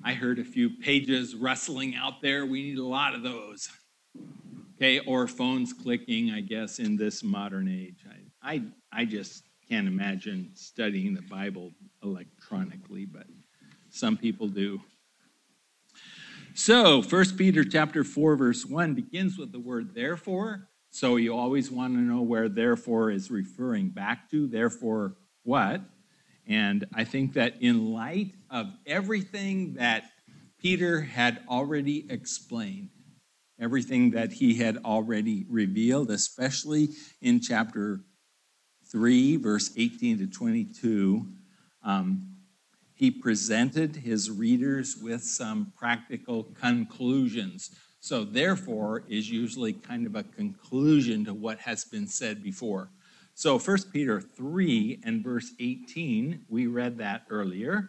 I heard a few pages rustling out there. We need a lot of those. Okay, or phones clicking, I guess, in this modern age. I just can't imagine studying the Bible electronically, but some people do. So, 1 Peter chapter 4, verse 1 begins with the word therefore. So you always want to know where therefore is referring back to. Therefore, what? And I think that in light of everything that Peter had already explained, everything that he had already revealed, especially in chapter 3, verse 18 to 22, he presented his readers with some practical conclusions. So therefore is usually kind of a conclusion to what has been said before. So 1 Peter 3 and verse 18, we read that earlier.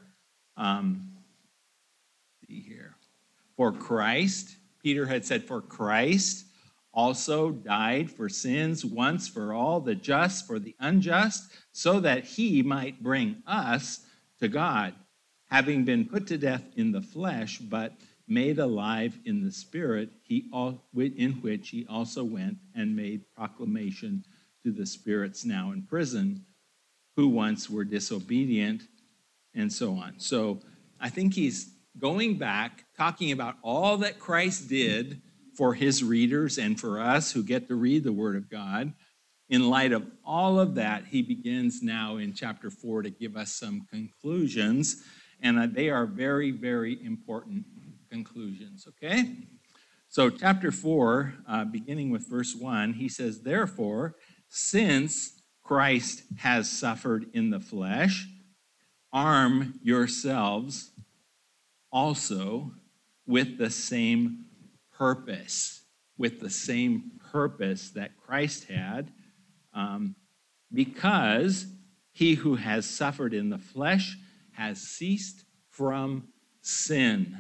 See here. For Christ, Peter had said, for Christ also died for sins once for all, the just for the unjust, so that he might bring us to God, having been put to death in the flesh, but made alive in the spirit, in which he also went and made proclamation to the spirits now in prison, who once were disobedient, and so on. So I think he's going back, talking about all that Christ did for his readers and for us who get to read the Word of God. In light of all of that, he begins now in chapter 4 to give us some conclusions, and they are very, very important conclusions, okay? So chapter 4, beginning with verse 1, he says, therefore, since Christ has suffered in the flesh, arm yourselves also with the same purpose, that Christ had, because he who has suffered in the flesh has ceased from sin,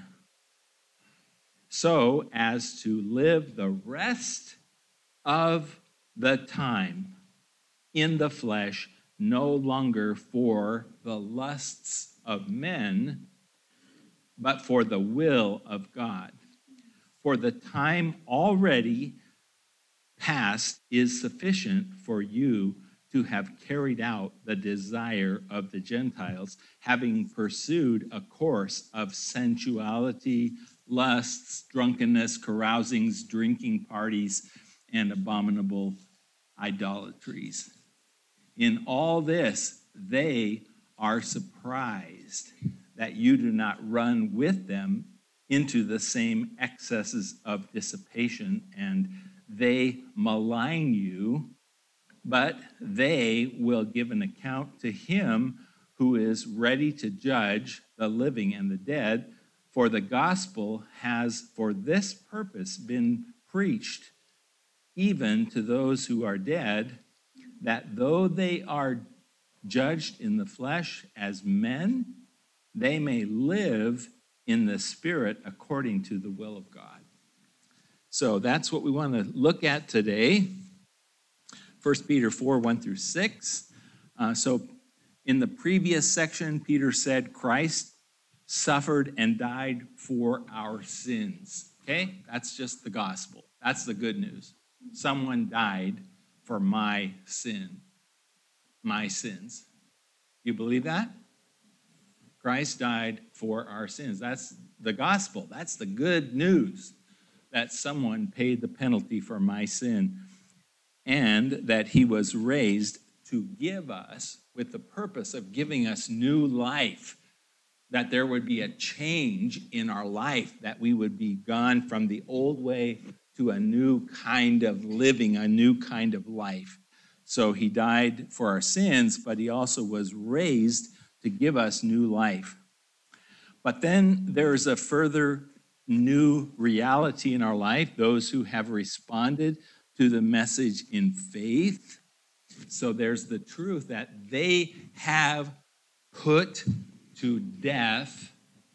so as to live the rest of the time in the flesh, no longer for the lusts of men, but for the will of God. For the time already past is sufficient for you to have carried out the desire of the Gentiles, having pursued a course of sensuality, lusts, drunkenness, carousings, drinking parties, and abominable idolatries. In all this, they are surprised that you do not run with them into the same excesses of dissipation, and they malign you, but they will give an account to him who is ready to judge the living and the dead, for the gospel has for this purpose been preached even to those who are dead, that though they are judged in the flesh as men, they may live in the spirit according to the will of God. So that's what we want to look at today. 1 Peter 4, 1 through 6. So in the previous section, Peter said Christ suffered and died for our sins. Okay? That's just the gospel. That's the good news. Someone died for my sins. You believe that? Christ died for our sins. That's the gospel. That's the good news, that someone paid the penalty for my sin, and that he was raised to give us, with the purpose of giving us new life, that there would be a change in our life, that we would be gone from the old way to a new kind of living, a new kind of life. So he died for our sins, but he also was raised to give us new life. But then there's a further new reality in our life, those who have responded to the message in faith. So there's the truth that they have put to death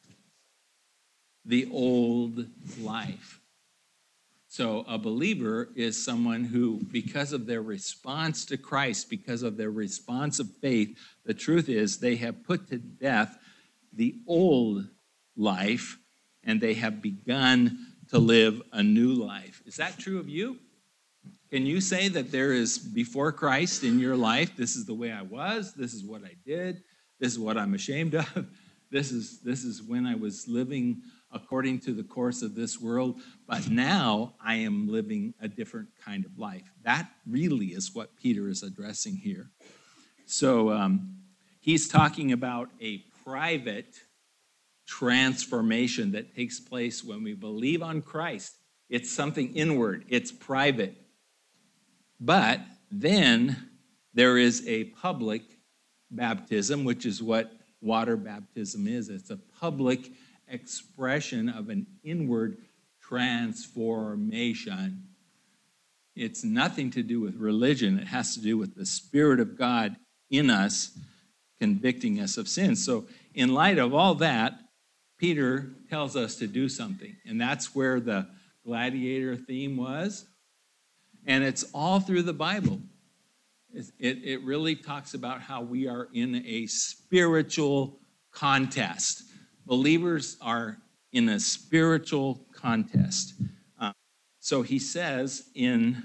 the old life. So a believer is someone who, because of their response to Christ, because of their response of faith, the truth is they have put to death the old life, and they have begun to live a new life. Is that true of you? Can you say that there is before Christ in your life, this is the way I was, this is what I did, this is what I'm ashamed of, this is when I was living according to the course of this world, but now I am living a different kind of life. That really is what Peter is addressing here. So he's talking about a private transformation that takes place when we believe on Christ. It's something inward, it's private. But then there is a public baptism, which is what water baptism is. It's a public expression of an inward transformation. It's nothing to do with religion. It has to do with the Spirit of God in us, convicting us of sin. So in light of all that, Peter tells us to do something. And that's where the gladiator theme was. And it's all through the Bible. It really talks about how we are in a spiritual contest. Believers are in a spiritual contest. So he says in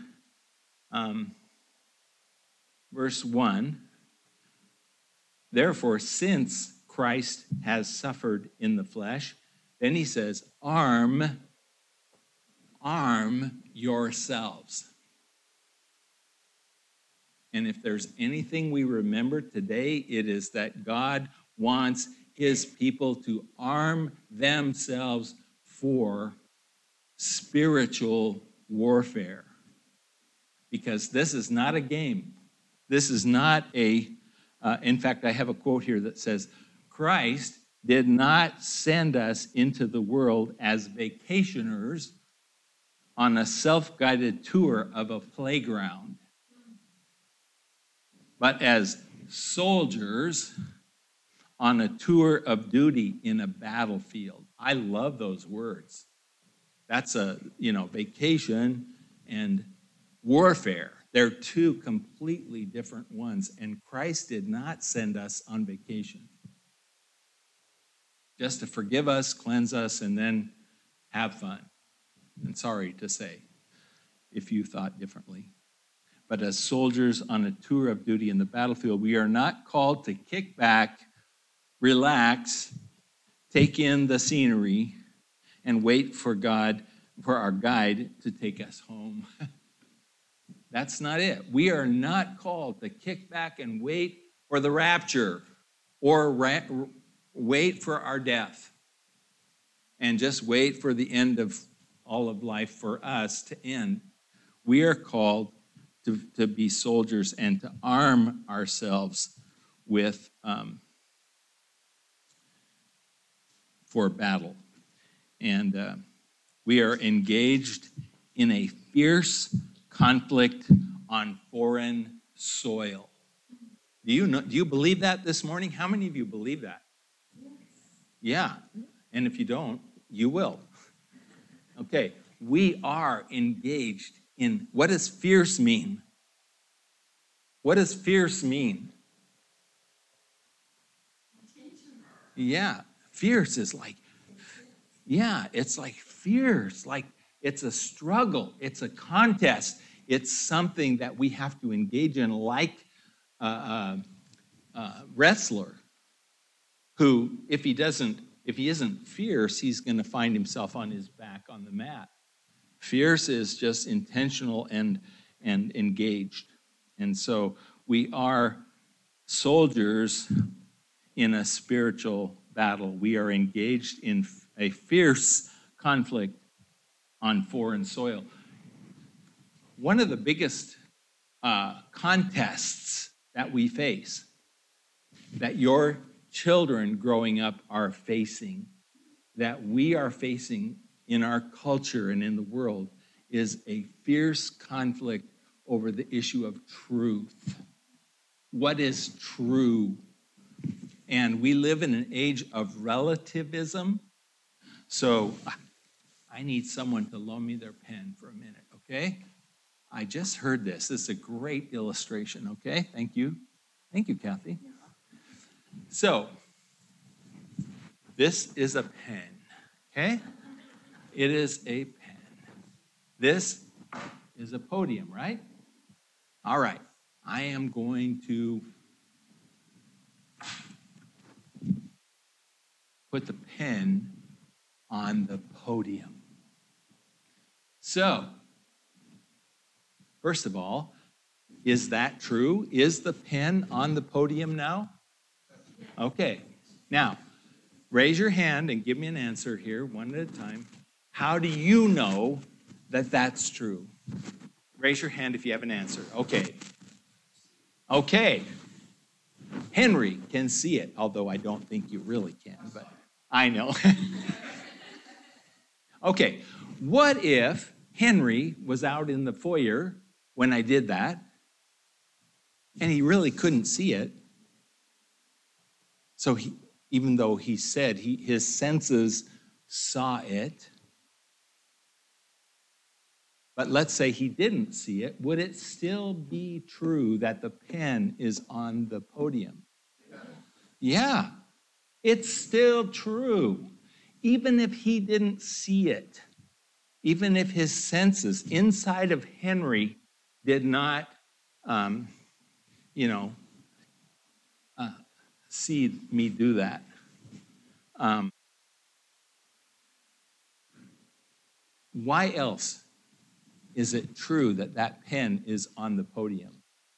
verse 1, therefore, since Christ has suffered in the flesh, then he says, arm yourselves. And if there's anything we remember today, it is that God wants his people to arm themselves for spiritual warfare. Because this is not a game. This is not in fact, I have a quote here that says, Christ did not send us into the world as vacationers on a self-guided tour of a playground, but as soldiers on a tour of duty in a battlefield. I love those words. That's vacation and warfare. They're two completely different ones. And Christ did not send us on vacation just to forgive us, cleanse us, and then have fun. And sorry to say if you thought differently. But as soldiers on a tour of duty in the battlefield, we are not called to kick back, relax, take in the scenery, and wait for our guide to take us home. That's not it. We are not called to kick back and wait for the rapture or wait for our death and just wait for the end of all of life for us to end. We are called to be soldiers and to arm ourselves with for battle. And we are engaged in a fierce conflict on foreign soil. Do you believe that this morning? How many of you believe that? Yes. Yeah. And if you don't, you will. Okay. We are engaged in, what does fierce mean? What does fierce mean? Yeah. Fierce is like, it's like fierce, like it's a struggle, it's a contest, it's something that we have to engage in, like a wrestler who, if he isn't fierce, he's going to find himself on his back on the mat. Fierce is just intentional and engaged. And so we are soldiers in a spiritual battle. We are engaged in a fierce conflict on foreign soil. One of the biggest contests that we face, that your children growing up are facing, that we are facing in our culture and in the world, is a fierce conflict over the issue of truth. What is true? And we live in an age of relativism. So I need someone to loan me their pen for a minute, okay? I just heard this. This is a great illustration, okay? Thank you. Thank you, Kathy. So, This is a pen, okay? It is a pen. This is a podium, right? All right. I am going to put the pen on the podium. So, first of all, is that true? Is the pen on the podium now? Okay. Now, raise your hand and give me an answer here, one at a time. How do you know that that's true? Raise your hand if you have an answer. Okay. Okay. Henry can see it, although I don't think you really can, but I know. Okay. What if Henry was out in the foyer when I did that, and he really couldn't see it? So even though he said his senses saw it, but let's say he didn't see it, would it still be true that the pen is on the podium? Yeah, it's still true. Even if he didn't see it, even if his senses inside of Henry did not, see me do that. Why else is it true that that pen is on the podium?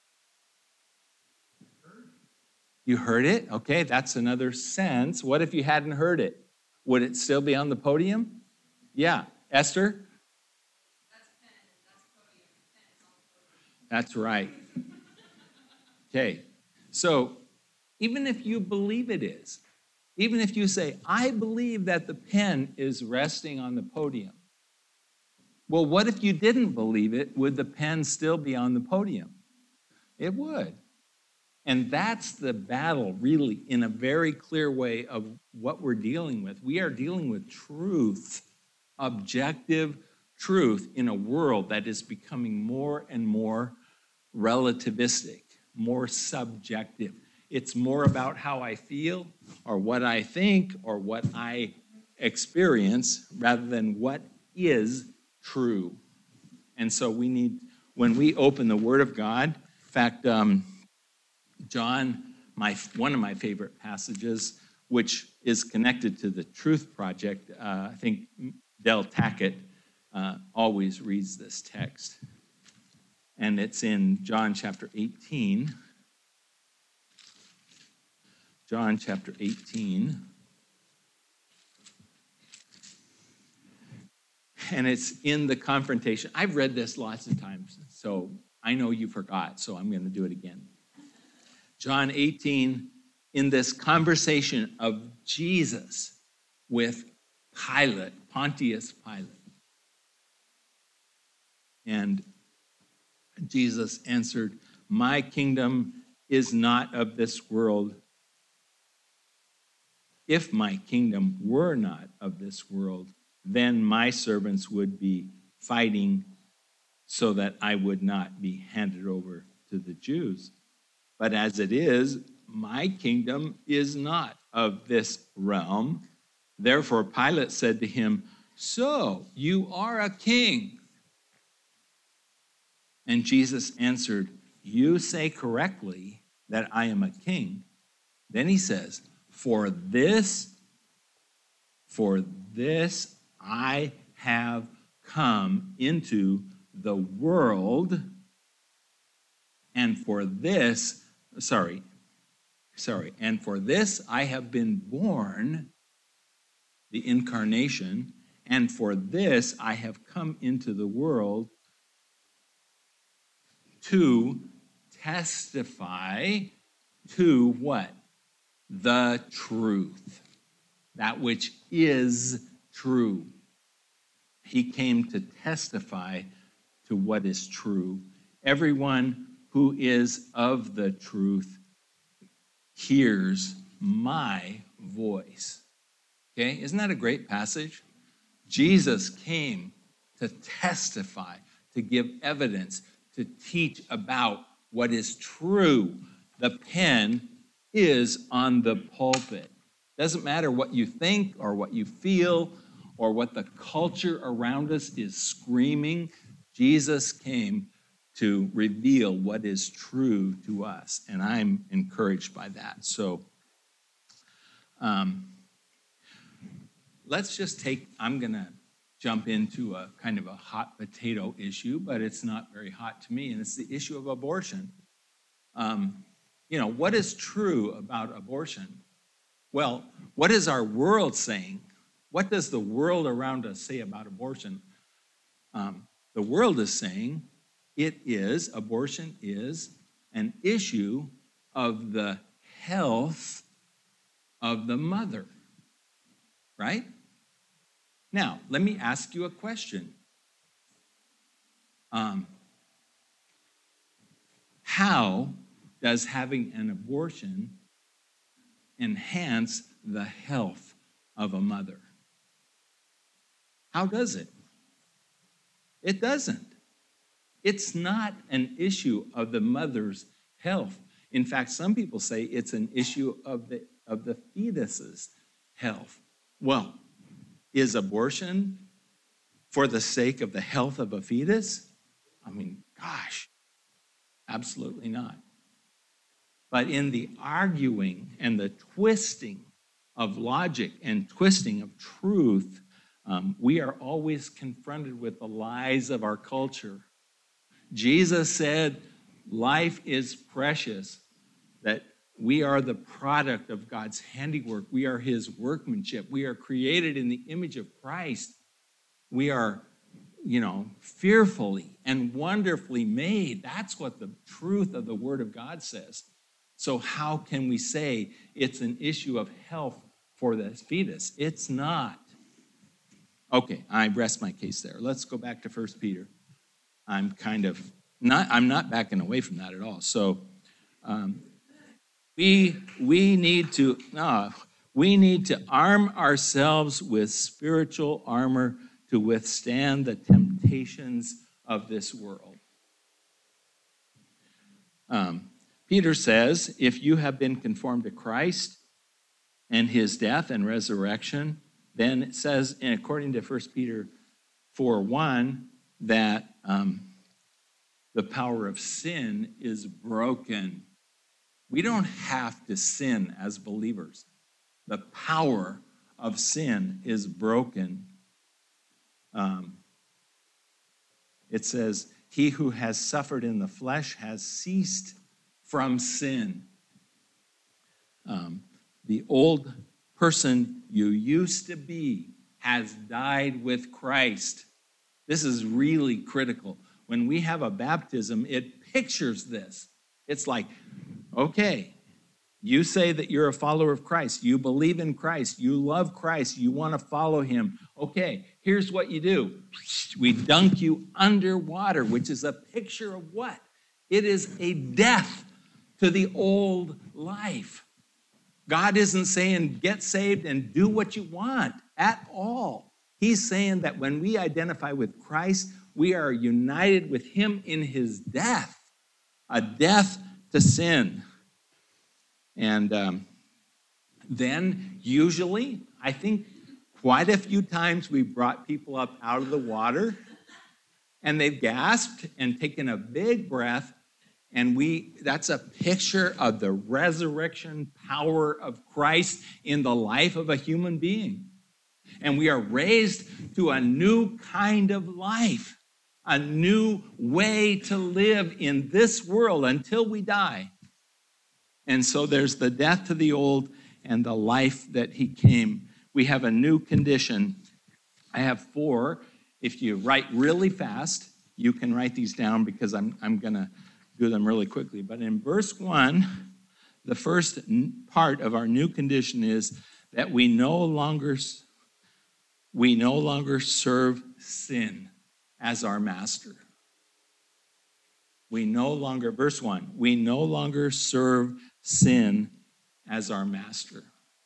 You heard it? Okay, that's another sense. What if you hadn't heard it? Would it still be on the podium? Yeah. Esther? That's pen. That's podium. Pen is on the podium. That's right. Okay. So even if you believe it is, even if you say, I believe that the pen is resting on the podium, well, what if you didn't believe it? Would the pen still be on the podium? It would. And that's the battle, really, in a very clear way of what we're dealing with. We are dealing with truth, objective truth in a world that is becoming more and more relativistic, more subjective. It's more about how I feel or what I think or what I experience rather than what is true. And so we need, when we open the Word of God, in fact, John, one of my favorite passages, which is connected to the Truth Project, I think Del Tackett always reads this text. And it's in John chapter 18. John chapter 18. And it's in the confrontation. I've read this lots of times, so I know you forgot, so I'm going to do it again. John 18, in this conversation of Jesus with Pilate, Pontius Pilate. And Jesus answered, my kingdom is not of this world. If my kingdom were not of this world, then my servants would be fighting so that I would not be handed over to the Jews. But as it is, my kingdom is not of this realm. Therefore, Pilate said to him, so you are a king. And Jesus answered, you say correctly that I am a king. Then he says, for this I have come into the world, and for this I have been born, the incarnation, and for this I have come into the world to testify to what? The truth. That which is true. He came to testify to what is true. Everyone who is of the truth hears my voice. Okay, isn't that a great passage? Jesus came to testify, to give evidence, to teach about what is true. The pen is on the pulpit. Doesn't matter what you think or what you feel or what the culture around us is screaming. Jesus came to reveal what is true to us, and I'm encouraged by that. So let's just I'm going to jump into a kind of a hot potato issue, but it's not very hot to me, and it's the issue of abortion. What is true about abortion? Well, what is our world saying? What does the world around us say about abortion? The world is saying abortion is an issue of the health of the mother, right? Now, let me ask you a question. How does having an abortion enhance the health of a mother? How does it? It doesn't. It's not an issue of the mother's health. In fact, some people say it's an issue of the fetus's health. Well, is abortion for the sake of the health of a fetus? I mean, gosh, absolutely not. But in the arguing and the twisting of logic and twisting of truth, we are always confronted with the lies of our culture. Jesus said, life is precious, that we are the product of God's handiwork. We are his workmanship. We are created in the image of Christ. We are, fearfully and wonderfully made. That's what the truth of the Word of God says. So how can we say it's an issue of health for the fetus? It's not. Okay, I rest my case there. Let's go back to 1 Peter. I'm not backing away from that at all. So we need to arm ourselves with spiritual armor to withstand the temptations of this world. Peter says, if you have been conformed to Christ and his death and resurrection, then it says, and according to 1 Peter 4:1, that the power of sin is broken. We don't have to sin as believers. The power of sin is broken. It says, he who has suffered in the flesh has ceased from sin. The old person you used to be has died with Christ. This is really critical. When we have a baptism, it pictures this. It's like, okay, you say that you're a follower of Christ. You believe in Christ. You love Christ. You want to follow him. Okay, here's what you do. We dunk you underwater, which is a picture of what? It is a death to the old life. God isn't saying get saved and do what you want at all. He's saying that when we identify with Christ, we are united with him in his death, a death to sin. And then usually, I think quite a few times we brought people up out of the water and they've gasped and taken a big breath. And that's a picture of the resurrection power of Christ in the life of a human being. And we are raised to a new kind of life, a new way to live in this world until we die. And so there's the death to the old and the life that he came. We have a new condition. I have 4. If you write really fast, you can write these down because I'm going to do them really quickly. But in verse 1, the first part of our new condition is that we no longer serve sin as our master. Verse 1, we no longer serve sin as our master.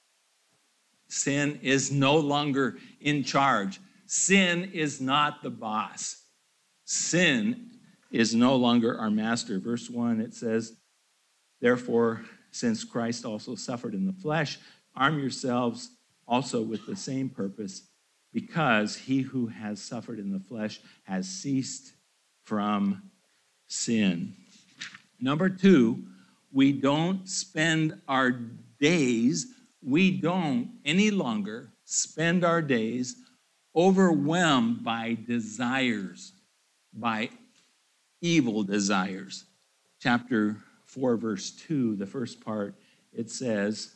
Sin is no longer in charge. Sin is not the boss. Sin is no longer our master. Verse 1, it says, therefore, since Christ also suffered in the flesh Arm yourselves also with the same purpose, because he who has suffered in the flesh has ceased from sin. Number two, we don't any longer spend our days overwhelmed by desires, by evil desires. Chapter 4, verse 2, the first part, it says,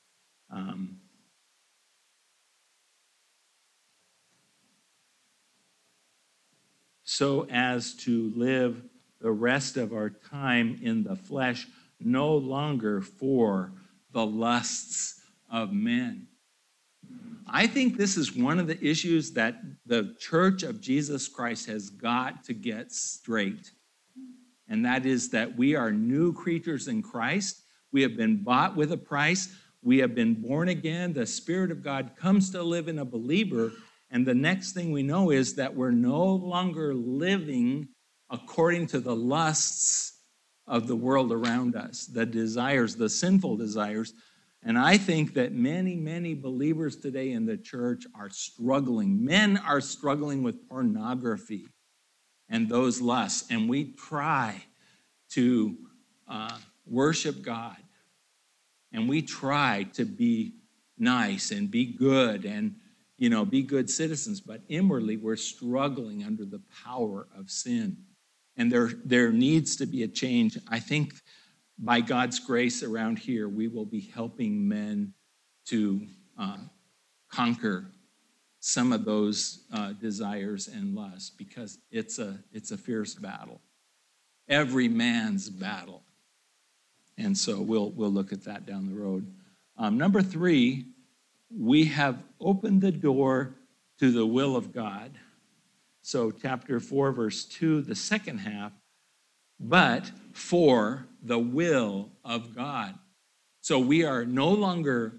so as to live the rest of our time in the flesh, no longer for the lusts of men. I think this is one of the issues that the Church of Jesus Christ has got to get straight. And that is that we are new creatures in Christ. We have been bought with a price. We have been born again. The Spirit of God comes to live in a believer. And the next thing we know is that we're no longer living according to the lusts of the world around us, the desires, the sinful desires. And I think that many, many believers today in the church are struggling. Men are struggling with pornography and those lusts. And we try to worship God. And we try to be nice and be good and, be good citizens. But inwardly, we're struggling under the power of sin. And there needs to be a change. I think by God's grace around here, we will be helping men to conquer some of those desires and lusts, because it's a fierce battle, every man's battle. And so we'll look at that down the road. Number 3, we have opened the door to the will of God. So chapter 4, verse 2, the second half, but for the will of God. So we are no longer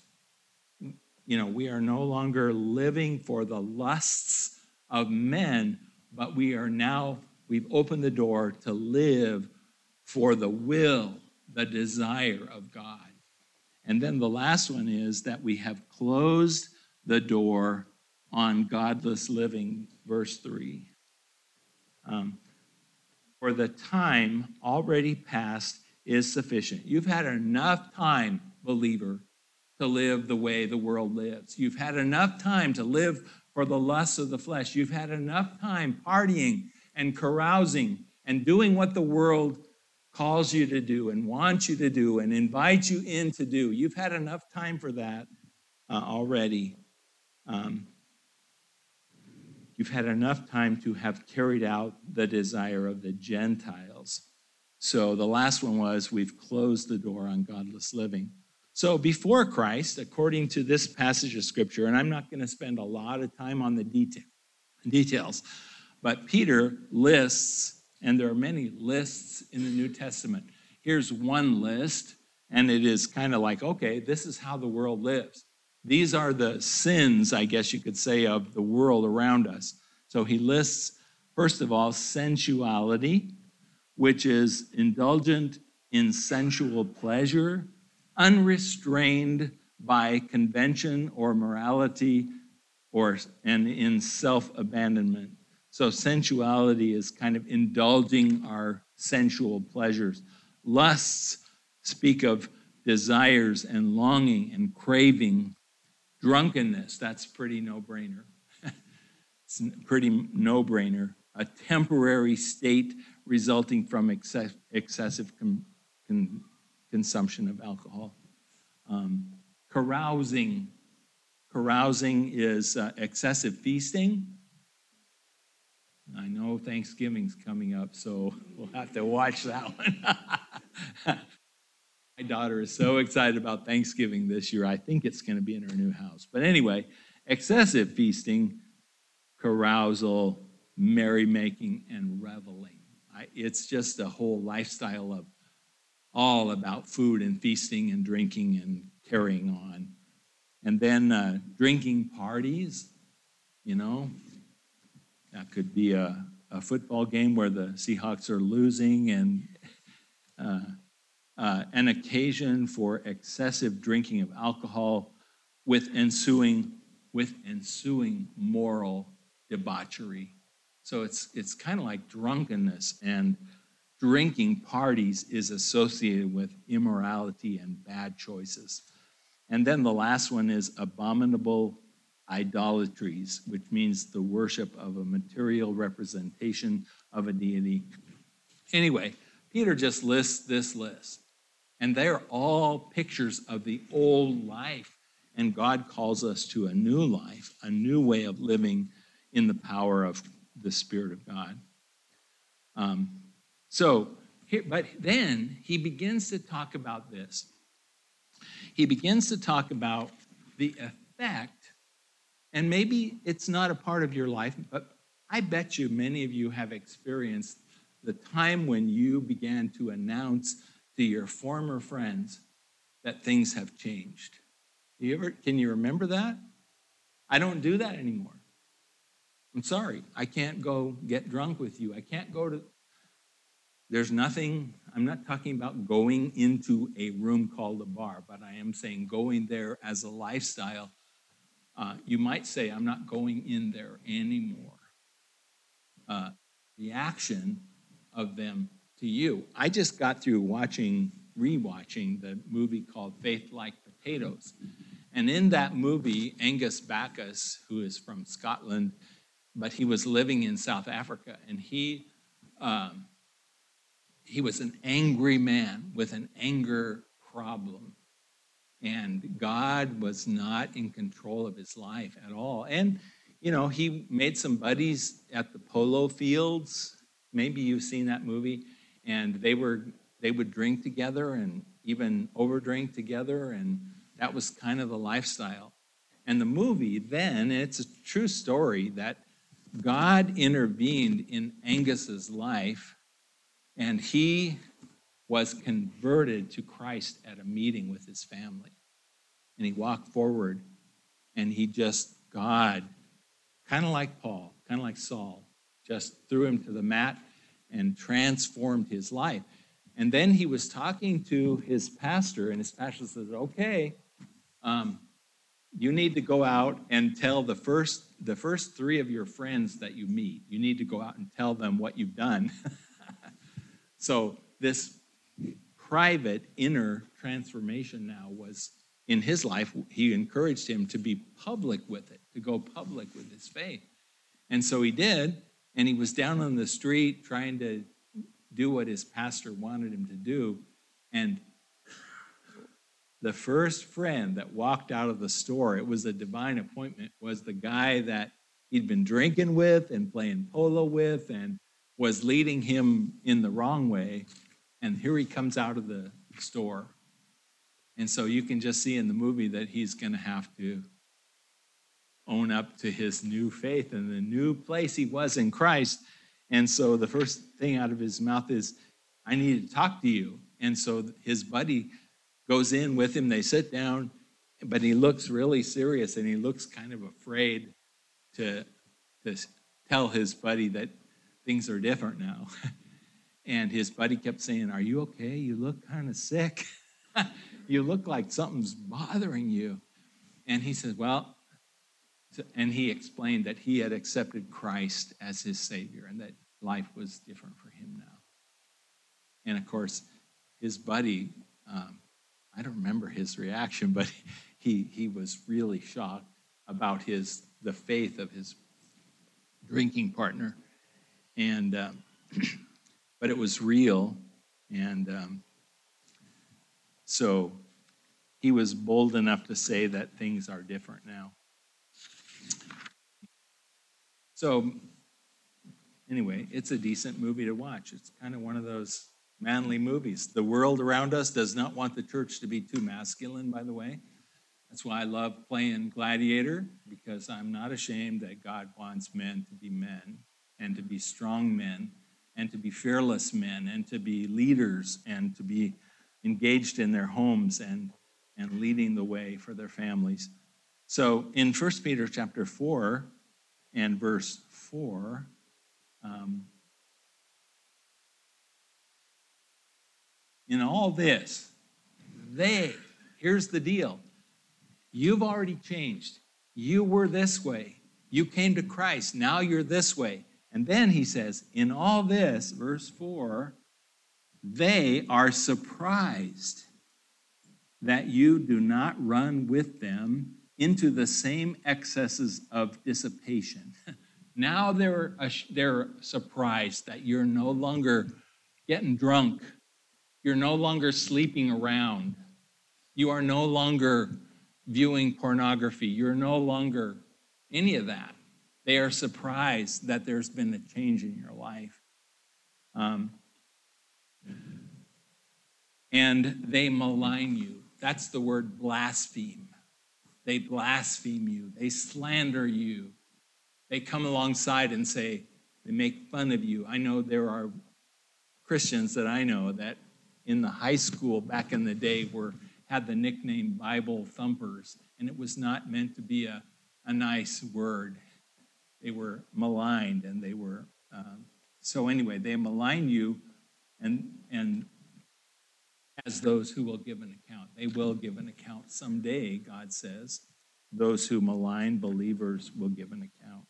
living for the lusts of men, but we've opened the door to live for the will, the desire of God. And then the last one is that we have closed the door on godless living, verse 3. For the time already past is sufficient. You've had enough time, believer, to live the way the world lives. You've had enough time to live for the lusts of the flesh. You've had enough time partying and carousing and doing what the world calls you to do and wants you to do and invites you in to do. You've had enough time for that already. You've had enough time to have carried out the desire of the Gentiles. So the last one was, we've closed the door on godless living. So before Christ, according to this passage of Scripture, and I'm not going to spend a lot of time on the details, but Peter lists, and there are many lists in the New Testament. Here's one list, and it is kind of like, okay, this is how the world lives. These are the sins, I guess you could say, of the world around us. So he lists, first of all, sensuality, which is indulgent in sensual pleasure, unrestrained by convention or morality, and in self-abandonment. So sensuality is kind of indulging our sensual pleasures. Lusts speak of desires and longing and craving. Drunkenness, that's pretty no-brainer. It's pretty no-brainer. A temporary state resulting from excessive consumption of alcohol. Carousing. Carousing is excessive feasting. I know Thanksgiving's coming up, so we'll have to watch that one. My daughter is so excited about Thanksgiving this year. I think it's going to be in her new house. But anyway, excessive feasting, carousal, merrymaking, and reveling. It's just a whole lifestyle of all about food and feasting and drinking and carrying on. And then drinking parties, that could be a football game where the Seahawks are losing and an occasion for excessive drinking of alcohol with ensuing moral debauchery. So it's kind of like drunkenness, and drinking parties is associated with immorality and bad choices. And then the last one is abominable idolatries, which means the worship of a material representation of a deity. Anyway, Peter just lists this list, and they're all pictures of the old life, and God calls us to a new life, a new way of living in the power of the Spirit of God. But then he begins to talk about this. He begins to talk about the effect, and maybe it's not a part of your life, but I bet you many of you have experienced the time when you began to announce to your former friends that things have changed. Can you remember that? I don't do that anymore. I'm sorry, I can't go get drunk with you. I can't go to, there's nothing, I'm not talking about going into a room called a bar, but I am saying going there as a lifestyle. You might say, I'm not going in there anymore. Reaction of them to you. I just got through rewatching the movie called Faith Like Potatoes. And in that movie, Angus Bacchus, who is from Scotland, but he was living in South Africa, and he was an angry man with an anger problem. And God was not in control of his life at all. And, he made some buddies at the polo fields. Maybe you've seen that movie. And they would drink together and even overdrink together. And that was kind of the lifestyle. And the movie then, it's a true story that God intervened in Angus's life, and he was converted to Christ at a meeting with his family. And he walked forward, and God, kind of like Paul, kind of like Saul, just threw him to the mat and transformed his life. And then he was talking to his pastor, and his pastor says, okay, you need to go out and tell the first three of your friends that you meet. You need to go out and tell them what you've done. So this private inner transformation now was in his life. He encouraged him to be public with it, to go public with his faith. And so he did, and he was down on the street trying to do what his pastor wanted him to do. And the first friend that walked out of the store, it was a divine appointment, was the guy that he'd been drinking with and playing polo with and was leading him in the wrong way. And here he comes out of the store. And so you can just see in the movie that he's going to have to own up to his new faith and the new place he was in Christ. And so the first thing out of his mouth is, I need to talk to you. And so his buddy goes in with him. They sit down, but he looks really serious, and he looks kind of afraid to tell his buddy that things are different now. And his buddy kept saying, are you okay? You look kind of sick. You look like something's bothering you. And he said, well, and he explained that he had accepted Christ as his Savior and that life was different for him now. And of course, his buddy, I don't remember his reaction, but he was really shocked about the faith of his drinking partner. And but it was real, and so he was bold enough to say that things are different now. So anyway, it's a decent movie to watch. It's kind of one of those manly movies. The world around us does not want the church to be too masculine, by the way. That's why I love playing Gladiator, because I'm not ashamed that God wants men to be men and to be strong men and to be fearless men and to be leaders and to be engaged in their homes and leading the way for their families. So in 1 Peter chapter 4 and verse 4, in all this, here's the deal. You've already changed. You were this way. You came to Christ. Now you're this way. And then he says, in all this, verse 4, they are surprised that you do not run with them into the same excesses of dissipation. Now they're surprised that you're no longer getting drunk. You're no longer sleeping around. You are no longer viewing pornography. You're no longer any of that. They are surprised that there's been a change in your life. And they malign you. That's the word blaspheme. They blaspheme you. They slander you. They come alongside and say, they make fun of you. I know there are Christians that I know that in the high school back in the day had the nickname Bible thumpers, and it was not meant to be a nice word. They were maligned, and they were, so anyway, they malign you, and as those who will give an account. They will give an account someday, God says. Those who malign believers will give an account.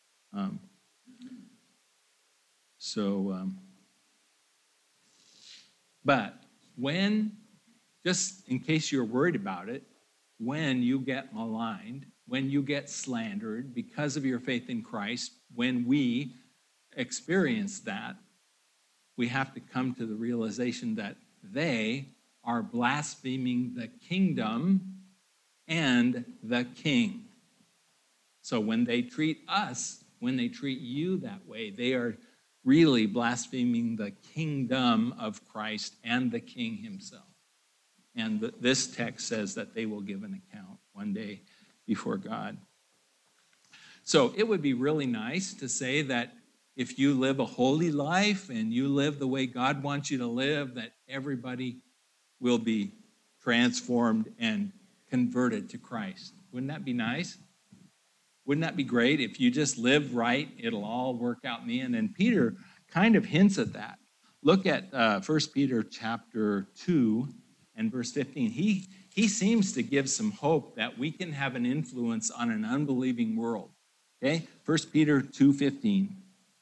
But when, just in case you're worried about it, when you get maligned, when you get slandered because of your faith in Christ, when we experience that, we have to come to the realization that they are blaspheming the kingdom and the king. So when they treat us, when they treat you that way, they are really blaspheming the kingdom of Christ and the king himself. And this text says that they will give an account one day before God. So it would be really nice to say that if you live a holy life and you live the way God wants you to live, that everybody will be transformed and converted to Christ. Wouldn't that be nice? Wouldn't that be great? If you just live right, it'll all work out in the end. And Peter kind of hints at that. Look at 1 Peter chapter 2 and verse 15. He seems to give some hope that we can have an influence on an unbelieving world. Okay? 1 Peter 2:15.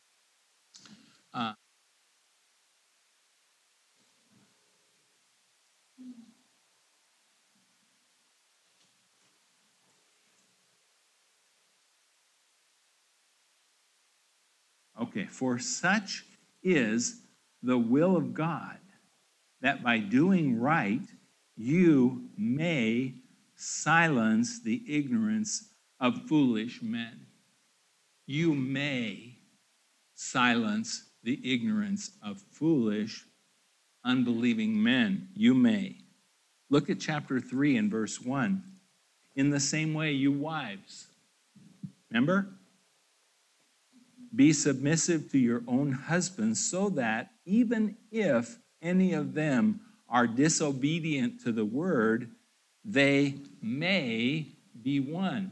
Okay, for such is the will of God, that by doing right you may silence the ignorance of foolish men. You may silence the ignorance of foolish, unbelieving men. You may. Look at chapter 3 and verse 1. In the same way, you wives, remember? Be submissive to your own husbands, so that even if any of them are disobedient to the word, they may be won.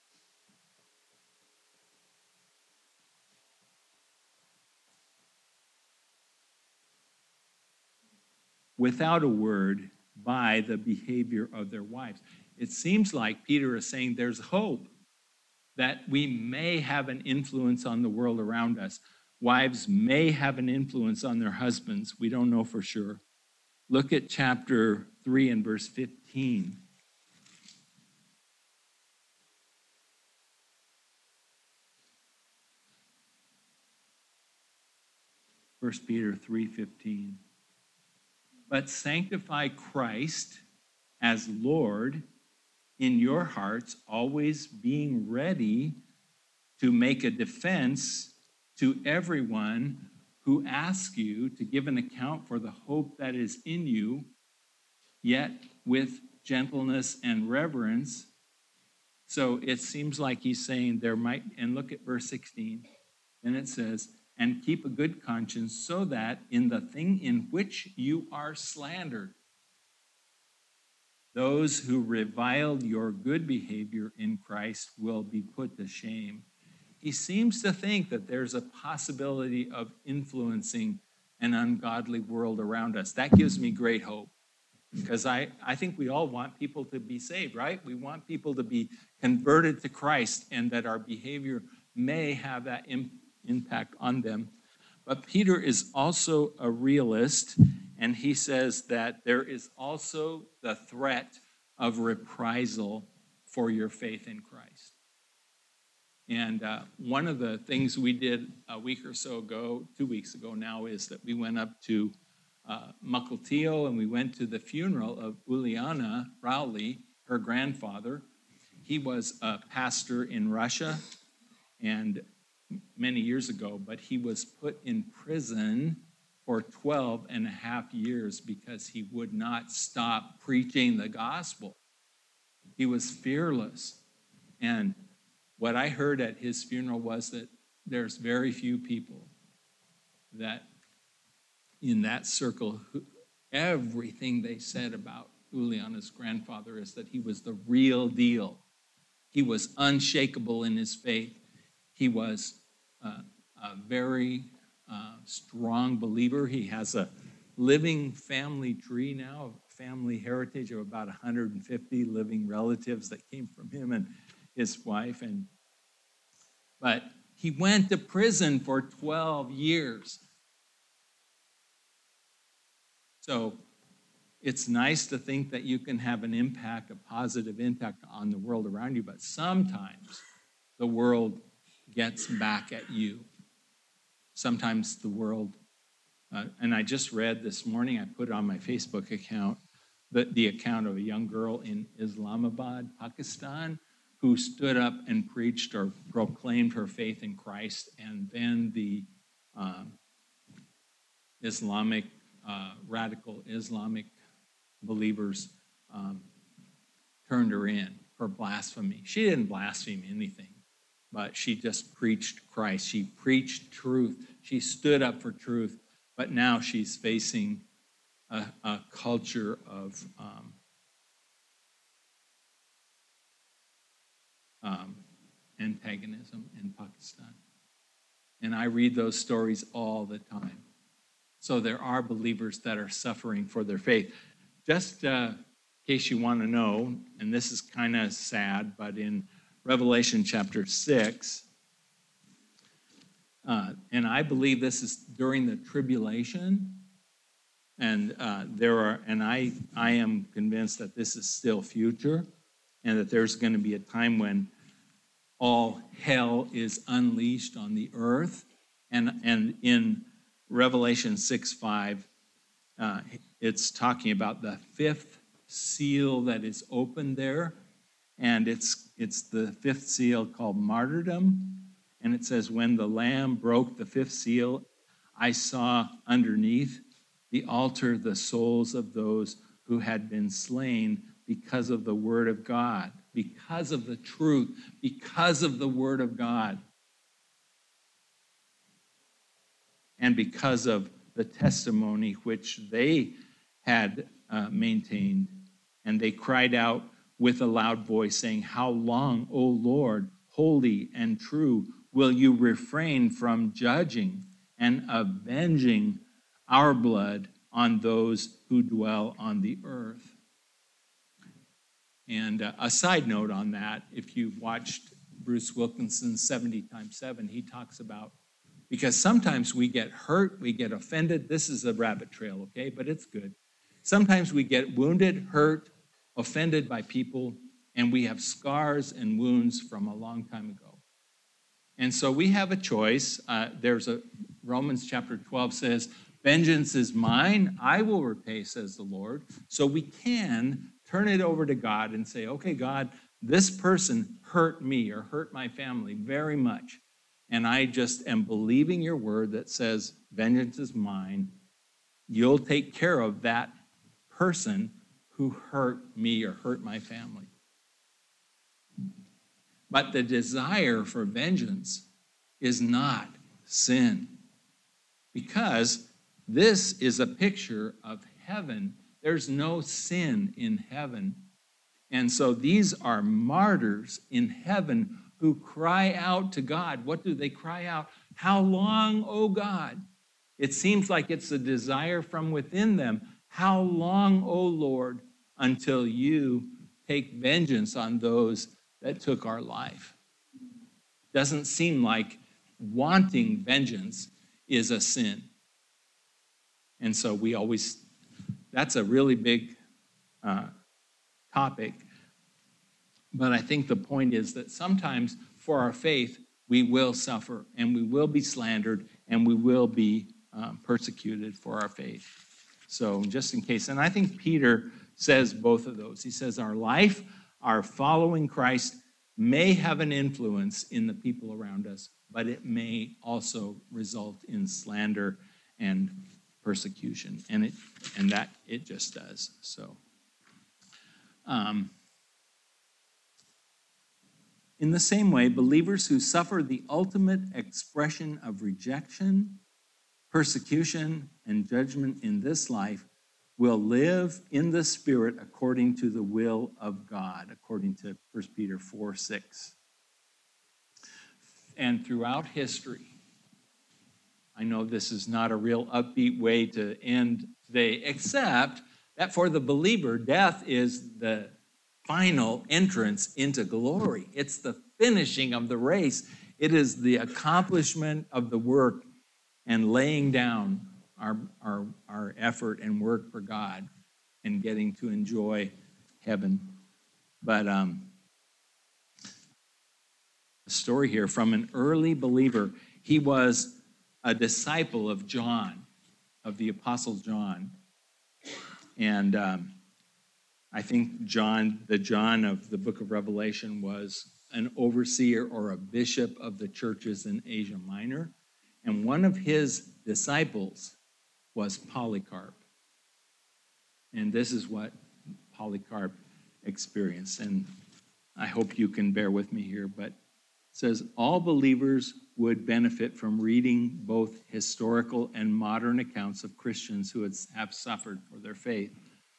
Without a word, by the behavior of their wives. It seems like Peter is saying there's hope that we may have an influence on the world around us. Wives may have an influence on their husbands. We don't know for sure. Look at chapter 3 and verse 15. First Peter 3:15. But sanctify Christ as Lord in your hearts, always being ready to make a defense to everyone who asks you to give an account for the hope that is in you, yet with gentleness and reverence. So it seems like he's saying there might, and look at verse 16, and it says, and keep a good conscience, so that in the thing in which you are slandered, those who reviled your good behavior in Christ will be put to shame. He seems to think that there's a possibility of influencing and ungodly world around us. That gives me great hope, because I think we all want people to be saved, right? We want people to be converted to Christ, and that our behavior may have that impact on them. But Peter is also a realist, and he says that there is also the threat of reprisal for your faith in Christ. And one of the things we did a week or so ago, 2 weeks ago now, is that we went up to Mukilteo, and we went to the funeral of Uliana Rowley, her grandfather. He was a pastor in Russia and many years ago, but he was put in prison for 12 and a half years because he would not stop preaching the gospel. He was fearless. And what I heard at his funeral was that there's very few people that in that circle, everything they said about Uliana's grandfather is that he was the real deal. He was unshakable in his faith. He was a very strong believer. He has a living family tree now, a family heritage of about 150 living relatives that came from him and his wife. But he went to prison for 12 years. So it's nice to think that you can have an impact, a positive impact on the world around you, but sometimes the world gets back at you. Sometimes the world, and I just read this morning, I put it on my Facebook account, the account of a young girl in Islamabad, Pakistan, who stood up and preached or proclaimed her faith in Christ, and then the radical Islamic believers turned her in for blasphemy. She didn't blaspheme anything, but she just preached Christ. She preached truth. She stood up for truth, but now she's facing a culture of antagonism in Pakistan. And I read those stories all the time. So there are believers that are suffering for their faith. Just in case you want to know, and this is kind of sad, but in Revelation chapter 6, and I believe this is during the tribulation, and I am convinced that this is still future, and that there's going to be a time when all hell is unleashed on the earth, and in Revelation 6:5, it's talking about the fifth seal that is opened there, and it's the fifth seal called martyrdom. And it says, when the Lamb broke the fifth seal, I saw underneath the altar the souls of those who had been slain because of the word of God, because of the truth, because of the word of God, and because of the testimony which they had maintained. And they cried out with a loud voice, saying, how long, O Lord, holy and true, will you refrain from judging and avenging our blood on those who dwell on the earth? And a side note on that, if you've watched Bruce Wilkinson's 70 times 7, he talks about, because sometimes we get hurt, we get offended. This is a rabbit trail, okay, but it's good. Sometimes we get wounded, hurt, offended by people, and we have scars and wounds from a long time ago. And so we have a choice. Romans chapter 12 says, vengeance is mine, I will repay, says the Lord. So we can turn it over to God and say, okay, God, this person hurt me or hurt my family very much. And I just am believing your word that says, vengeance is mine. You'll take care of that person who hurt me or hurt my family. But the desire for vengeance is not sin, because this is a picture of heaven. There's no sin in heaven. And so these are martyrs in heaven who cry out to God. What do they cry out? How long, O God? It seems like it's a desire from within them. How long, O Lord, until you take vengeance on those that took our life? Doesn't seem like wanting vengeance is a sin. And so that's a really big topic. But I think the point is that sometimes for our faith, we will suffer and we will be slandered and we will be persecuted for our faith. So just in case, and I think Peter says both of those. He says our life, our following Christ may have an influence in the people around us, but it may also result in slander and persecution, and it just does. So, in the same way, believers who suffer the ultimate expression of rejection, persecution, and judgment in this life will live in the Spirit according to the will of God, according to 1 Peter 4:6. And throughout history, I know this is not a real upbeat way to end today, except that for the believer, death is the final entrance into glory. It's the finishing of the race. It is the accomplishment of the work and laying down our effort and work for God and getting to enjoy heaven. But a story here from an early believer. He was a disciple of John, of the Apostle John. And I think the John of the book of Revelation was an overseer or a bishop of the churches in Asia Minor. And one of his disciples was Polycarp. And this is what Polycarp experienced. And I hope you can bear with me here, but it says, all believers would benefit from reading both historical and modern accounts of Christians who have suffered for their faith.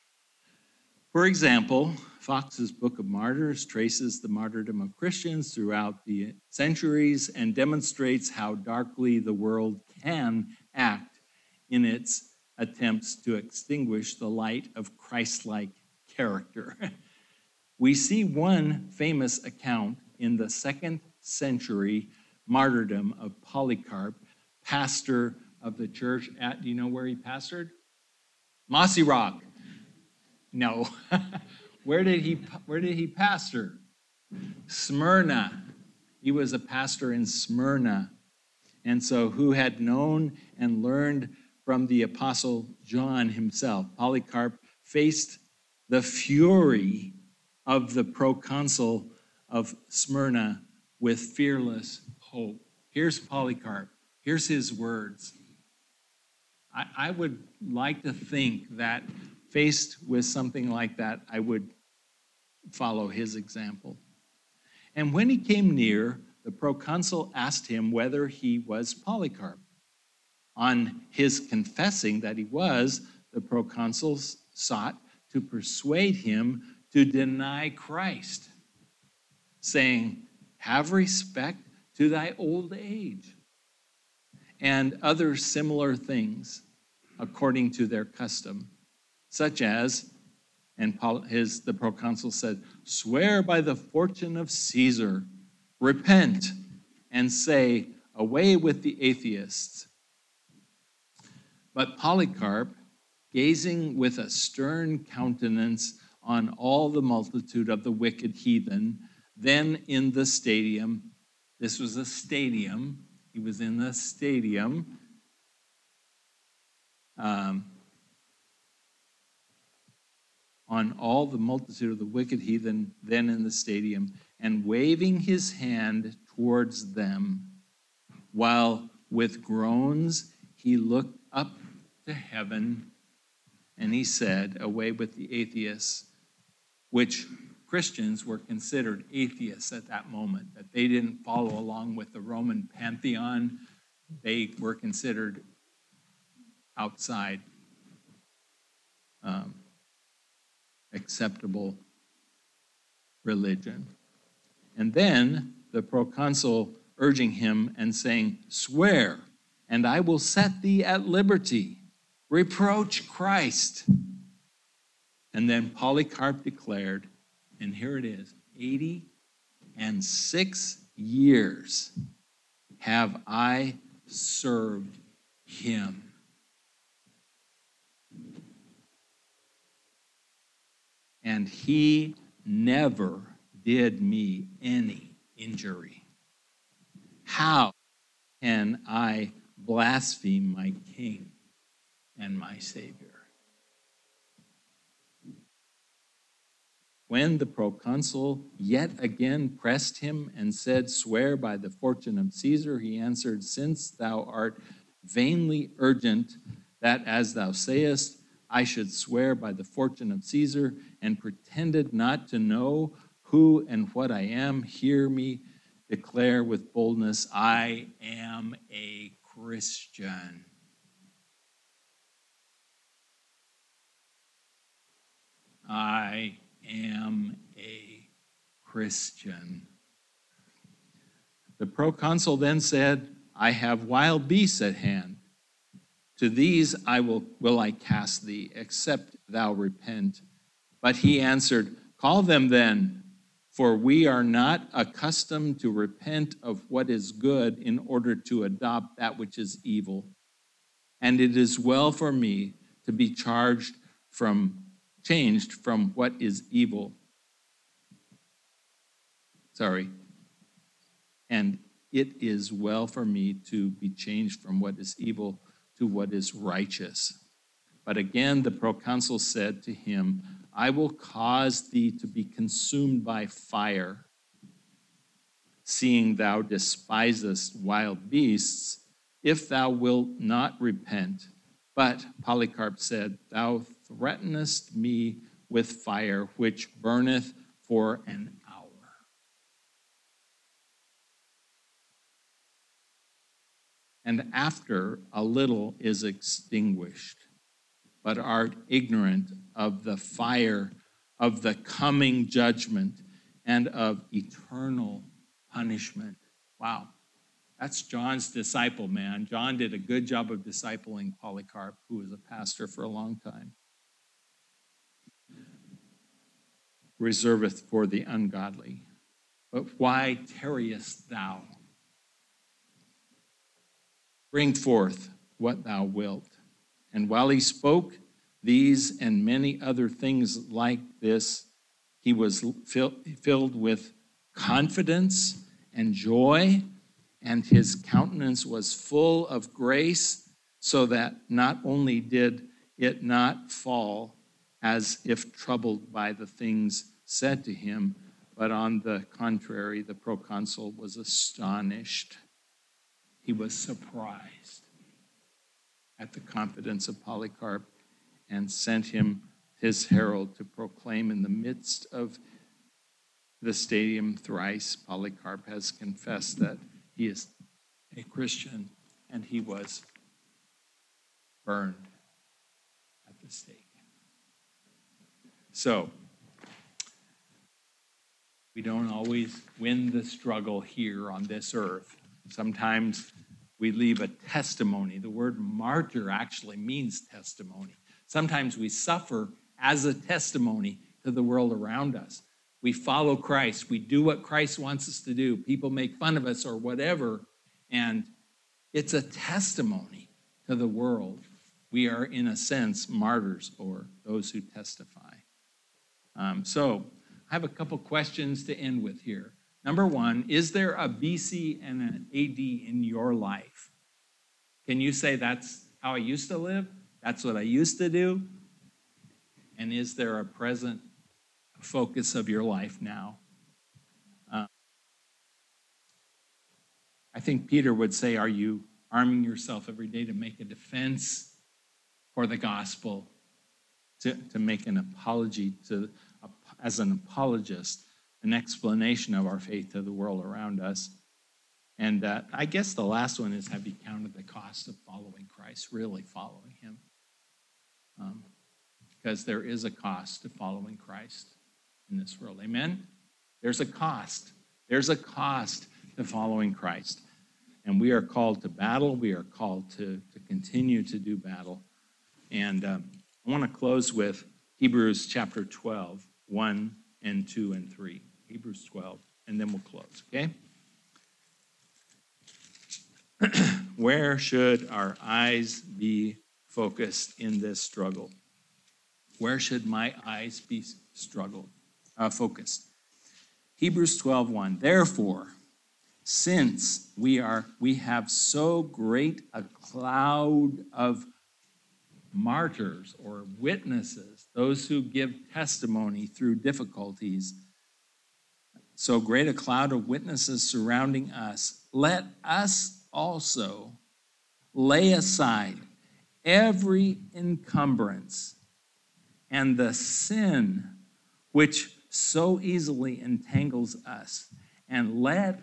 For example, Fox's Book of Martyrs traces the martyrdom of Christians throughout the centuries and demonstrates how darkly the world can act in its attempts to extinguish the light of Christ-like character. We see one famous account in the 2nd century martyrdom of Polycarp, pastor of the church do you know where he pastored? Mossy Rock. No. Where did he pastor? Smyrna. He was a pastor in Smyrna. And so who had known and learned from the Apostle John himself. Polycarp faced the fury of the proconsul of Smyrna with fearless hope. Here's Polycarp. Here's his words. I would like to think that faced with something like that, I would follow his example. And when he came near, the proconsul asked him whether he was Polycarp. On his confessing that he was, the proconsul sought to persuade him to deny Christ, saying, have respect to thy old age, and other similar things according to their custom, such as, and the proconsul said, swear by the fortune of Caesar, repent, and say, away with the atheists. But Polycarp, gazing with a stern countenance on all the multitude of the wicked heathen, then in the stadium, this was a stadium, he was in the stadium, on all the multitude of the wicked heathen, then in the stadium, and waving his hand towards them, while with groans he looked up to heaven, and he said, away with the atheists, which Christians were considered atheists at that moment, that they didn't follow along with the Roman pantheon. They were considered outside acceptable religion. And then the proconsul urging him and saying, swear and I will set thee at liberty. Reproach Christ. And then Polycarp declared, and here it is, 86 years have I served him. And he never did me any injury. How can I blaspheme my King and my Savior? When the proconsul yet again pressed him and said, "Swear by the fortune of Caesar," he answered, "Since thou art vainly urgent that, as thou sayest, I should swear by the fortune of Caesar, and pretended not to know who and what I am, hear me declare with boldness, I am a Christian." I am a Christian. The proconsul then said, "I have wild beasts at hand. To these will I cast thee, except thou repent." But he answered, "Call them then, for we are not accustomed to repent of what is good in order to adopt that which is evil. And it is well for me to be changed from what is evil. And it is well for me to be changed from what is evil to what is righteous." But again the proconsul said to him, "I will cause thee to be consumed by fire, seeing thou despisest wild beasts, if thou wilt not repent." But Polycarp said, "Thou threatenest me with fire, which burneth for an hour, and after a little is extinguished, but art ignorant of the fire of the coming judgment and of eternal punishment." Wow. That's John's disciple, man. John did a good job of discipling Polycarp, who was a pastor for a long time. "Reserveth for the ungodly. But why tarriest thou? Bring forth what thou wilt." And while he spoke these and many other things like this, he was filled with confidence and joy, and his countenance was full of grace, so that not only did it not fall as if troubled by the things said to him, but on the contrary, the proconsul was astonished. He was surprised at the confidence of Polycarp, and sent him his herald to proclaim in the midst of the stadium thrice, Polycarp has confessed that he is a Christian, and he was burned at the stake. So, we don't always win the struggle here on this earth. Sometimes we leave a testimony. The word martyr actually means testimony. Sometimes we suffer as a testimony to the world around us. We follow Christ. We do what Christ wants us to do. People make fun of us or whatever, and it's a testimony to the world. We are, in a sense, martyrs, or those who testify. So I have a couple questions to end with here. Number one, is there a BC and an AD in your life? Can you say, that's how I used to live? That's what I used to do? And is there a present focus of your life now? I think Peter would say, are you arming yourself every day to make a defense for the gospel, to make an apology, as an apologist, an explanation of our faith to the world around us? And I guess the last one is, have you counted the cost of following Christ, really following him? Because there is a cost to following Christ in this world. Amen? There's a cost. There's a cost to following Christ. And we are called to battle. We are called to continue to do battle. And I want to close with Hebrews chapter 12, 1 and 2 and 3. Hebrews 12, and then we'll close, okay? Where should our eyes be focused in this struggle? Where should my eyes be focused? Hebrews 12:1. Therefore, since we have so great a cloud of martyrs or witnesses, those who give testimony through difficulties, so great a cloud of witnesses surrounding us, let us also lay aside every encumbrance and the sin which so easily entangles us, and let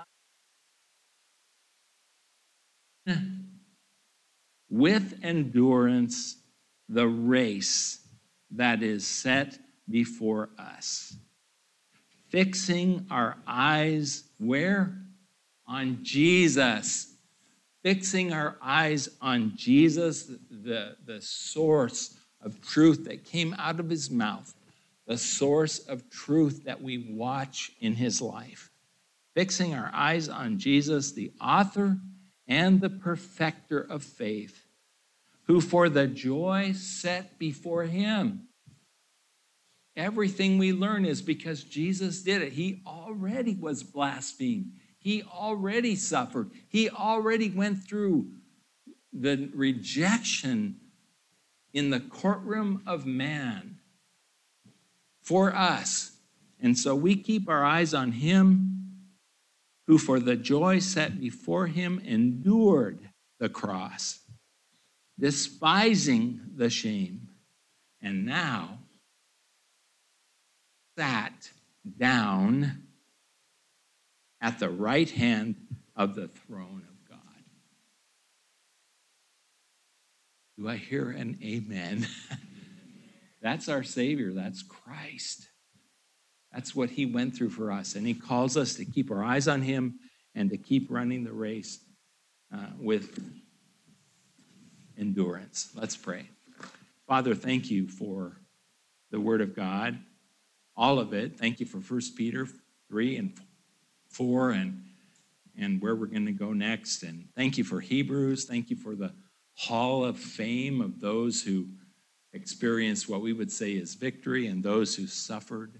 us with endurance the race that is set before us, fixing our eyes where? On Jesus. Fixing our eyes on Jesus, the source of truth that came out of his mouth, the source of truth that we watch in his life. Fixing our eyes on Jesus, the author and the perfecter of faith, who for the joy set before him. Everything we learn is because Jesus did it. He already was blasphemed. He already suffered. He already went through the rejection in the courtroom of man for us. And so we keep our eyes on him who for the joy set before him endured the cross, despising the shame, and now sat down at the right hand of the throne of God. Do I hear an amen? That's our Savior. That's Christ. That's what he went through for us. And he calls us to keep our eyes on him and to keep running the race with endurance. Let's pray. Father, thank you for the word of God, all of it. Thank you for 1 Peter 3 and 4 and where we're going to go next. And thank you for Hebrews. Thank you for the hall of fame of those who experienced what we would say is victory and those who suffered.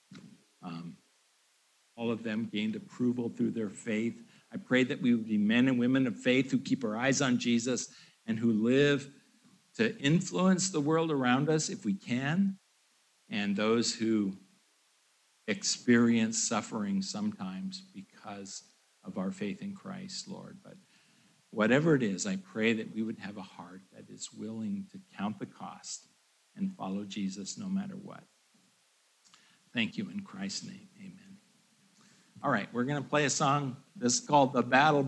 All of them gained approval through their faith. I pray that we would be men and women of faith who keep our eyes on Jesus and who live to influence the world around us if we can, and those who experience suffering sometimes because of our faith in Christ, Lord. But whatever it is, I pray that we would have a heart that is willing to count the cost and follow Jesus no matter what. Thank you in Christ's name. Amen. All right, we're going to play a song that's called The Battle